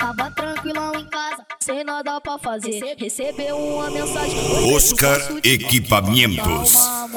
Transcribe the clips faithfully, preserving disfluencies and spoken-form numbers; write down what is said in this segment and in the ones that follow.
Tava tranquilão em casa, sem nada pra fazer. Recebeu uma mensagem. Oscar Equipamentos,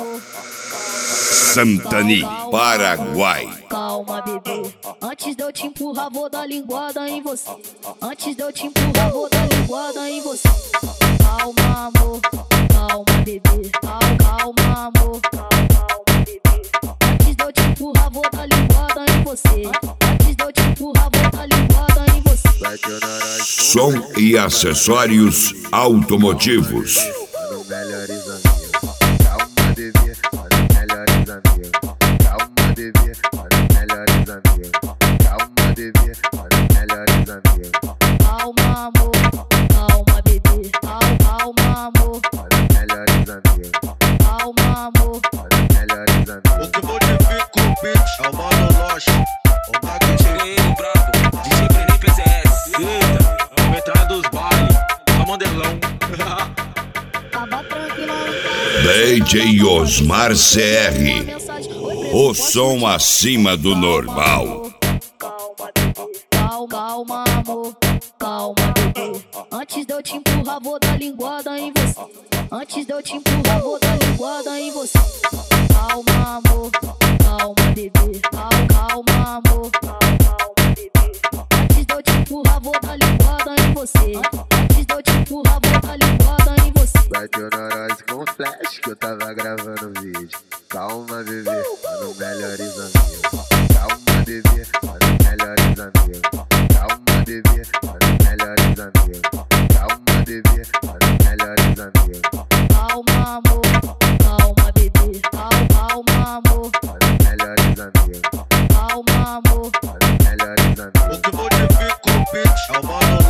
Santani, Paraguai. Calma, bebê. Antes de eu te empurrar, vou dar linguada em você. Antes de eu te empurrar, vou dar linguada em você. Calma, amor. Calma, bebê. Calma, calma, amor. Calma, bebê. Antes de eu te empurrar, vou dar linguada em você. Antes de eu te empurrar, vou dar linguada em você. Som e acessórios automotivos. Melhores amigos. Calma, bebê. Melhores amigos. Calma, bebê. Melhores amigos. Calma, bebê. Melhores amigos. Calma, amor. Calma, bebê. Calma, calma, amor. Melhores amigos. Calma, amor. Melhores amigos. O que modifica o beat é o Mano Loche. O Mago cheguei ele brabo, D J Felipe S S. Eita, metralha dos bailes, só modelão. Tava tranquilão em casa. D J Osmar C R, o som acima do normal. Calma, bebê. Calma, calma, amor. Calma, bebê. Antes de eu te empurrar, vou dar linguada em você. Antes de eu te empurrar, vou dar linguada em você. Calma, amor. Calma, bebê. Calma, calma, amor. Calma, bebê. Antes de eu te empurrar, vou dar linguada em você. Antes de eu te empurrar, vou dar linguada em você. Bateu na nós com flash que eu tava gravando vídeo. Calma, bebê, mano, melhores amigos. Calma, bebê, mano, melhores amigos. Calma, bebê, mano, melhores amigos. Calma, bebê, mano, melhores amigos. Calma, amor. Calma, bebê. Calma, calma, amor. Mano, melhores amigos. Calma, amor. Mano, melhores amigos. O que modifica o beat é o Mano